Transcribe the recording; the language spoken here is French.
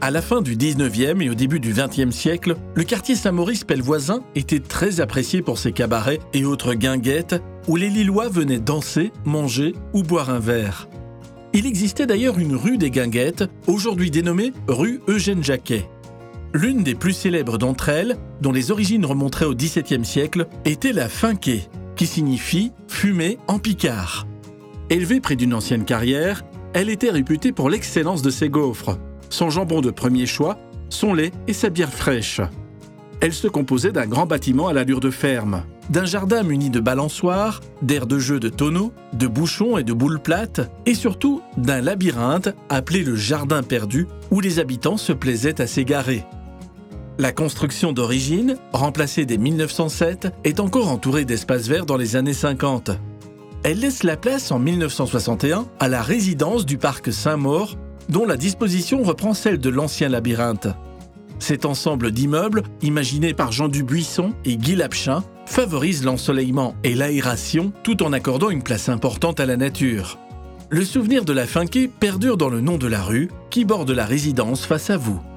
À la fin du 19e et au début du 20e siècle, le quartier Saint-Maurice-Pellevoisin était très apprécié pour ses cabarets et autres guinguettes où les Lillois venaient danser, manger ou boire un verre. Il existait d'ailleurs une rue des Guinguettes, aujourd'hui dénommée rue Eugène Jacquet. L'une des plus célèbres d'entre elles, dont les origines remonteraient au XVIIe siècle, était la Finquée, qui signifie « fumer en picard ». Élevée près d'une ancienne carrière, elle était réputée pour l'excellence de ses gaufres, son jambon de premier choix, son lait et sa bière fraîche. Elle se composait d'un grand bâtiment à l'allure de ferme, d'un jardin muni de balançoires, d'aires de jeu de tonneaux, de bouchons et de boules plates, et surtout d'un labyrinthe appelé le Jardin perdu, où les habitants se plaisaient à s'égarer. La construction d'origine, remplacée dès 1907, est encore entourée d'espaces verts dans les années 50. Elle laisse la place en 1961 à la résidence du parc Saint-Maur, dont la disposition reprend celle de l'ancien labyrinthe. Cet ensemble d'immeubles, imaginé par Jean Dubuisson et Guy Lapchin, favorise l'ensoleillement et l'aération tout en accordant une place importante à la nature. Le souvenir de la Finquée perdure dans le nom de la rue qui borde la résidence face à vous.